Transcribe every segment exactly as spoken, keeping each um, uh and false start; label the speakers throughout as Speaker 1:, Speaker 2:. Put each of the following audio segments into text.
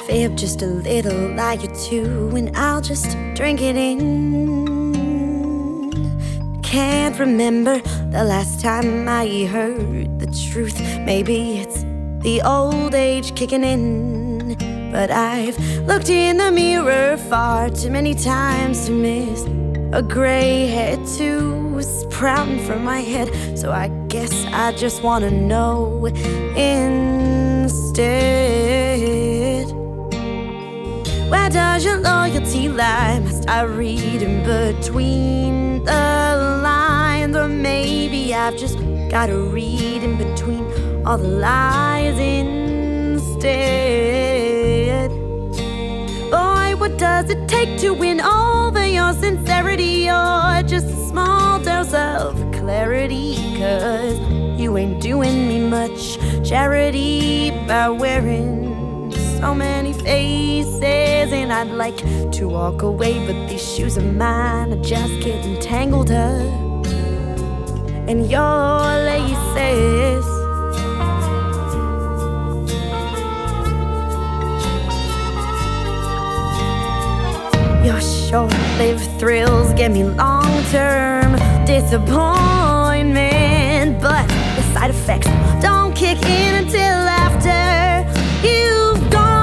Speaker 1: fib just a little, lie or two, and I'll just drink it in. Can't remember the last time I heard the truth. Maybe it's the old age kicking in, but I've looked in the mirror far too many times to miss a gray hair too sprouting from my head. So I guess I just wanna know instead, where does your loyalty lie? Must I read in between the lines? Or maybe I've just gotta read in between all the lies instead. Boy, what does it take to win over your sincerity, or just a small dose of clarity? 'Cause you ain't doing me much charity by wearing so many faces. And I'd like to walk away, but these shoes of mine are just getting tangled up in your laces. Your short-lived thrills give me long-term disappointment, but the side effects don't kick in until after you've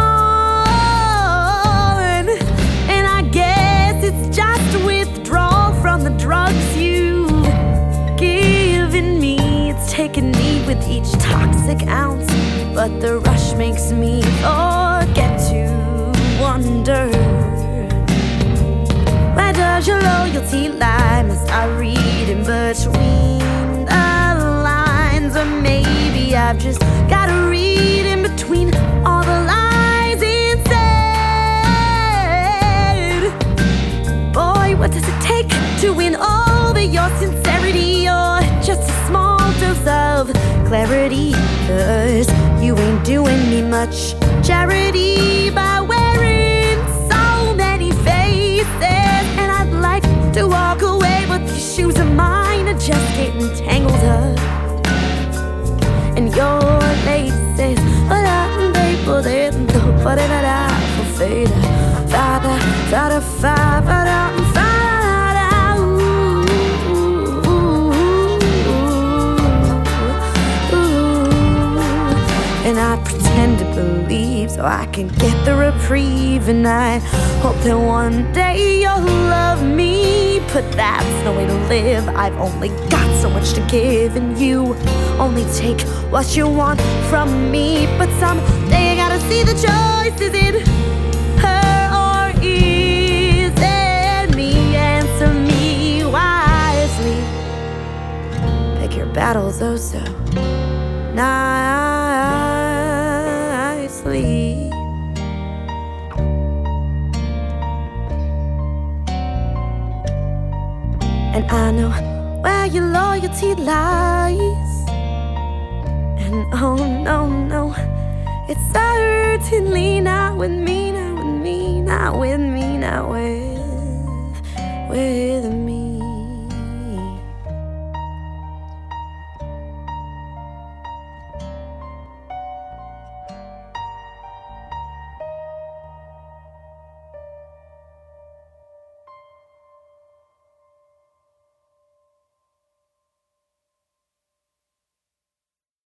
Speaker 1: gone. And I guess it's just withdrawal from the drugs you've given me. It's taking me with each toxic ounce, but the rush makes me forget to wonder, where does your loyalty lie? Must I read in between the lines? Or maybe I've just gotta read in between all the lies instead. Boy, what does it take to win over your sincerity, or just a small dose of clarity? 'Cause you ain't doing me much charity by wearing so many faces. And I'd like to walk away, but these shoes of mine are just getting tangled up in your laces. But I'm able to put it out for fade. Fada, fada, fada, fada, ooh. And I pretend to believe so I can get the reprieve, and I hope that one day you'll love me. But that's no way to live. I've only got so much to give, and you only take what you want from me. But someday I gotta see the choice. Is it her or is it me? Answer me wisely. Pick your battles oh so nicely. And I know where your loyalty lies. And oh no, no, it's certainly not with me, not with me, not with me, not with, with